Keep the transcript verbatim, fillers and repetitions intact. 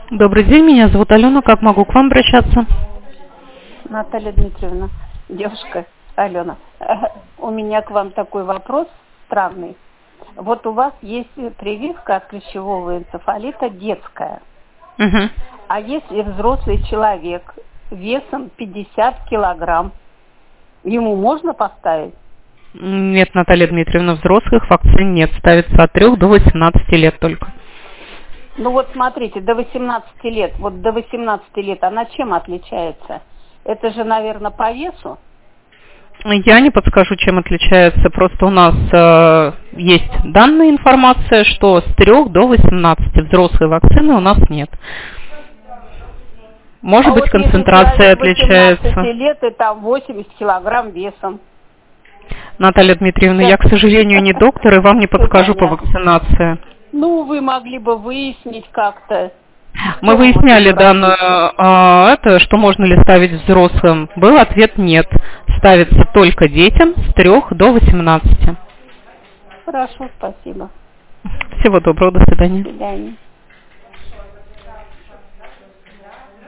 Добрый день, меня зовут Алена. Как могу к вам обращаться? Наталья Дмитриевна, девушка Алена, у меня к вам такой вопрос странный. Вот у вас есть прививка от клещевого энцефалита детская. Угу. А если взрослый человек весом пятьдесят килограмм, ему можно поставить? Нет, Наталья Дмитриевна, взрослых вакцин нет. Ставится от трёх до восемнадцати лет только. Ну вот смотрите, до восемнадцати лет, вот до восемнадцати лет она чем отличается? Это же, наверное, по весу? Я не подскажу, чем отличается. Просто у нас э, есть данная информация, что с трёх до восемнадцати взрослой вакцины у нас нет. Может а быть, вот концентрация если отличается. восемнадцати лет и там восемьдесят килограмм весом. Наталья Дмитриевна, Да. я, к сожалению, не доктор и вам не Всё подскажу по понятно. вакцинации. Ну, вы могли бы выяснить как-то. Мы Что выясняли можно данную, спросить? а, это, что можно ли ставить взрослым. Был ответ нет. Ставится только детям с трёх до восемнадцати. Хорошо, спасибо. Всего доброго, до свидания. До свидания.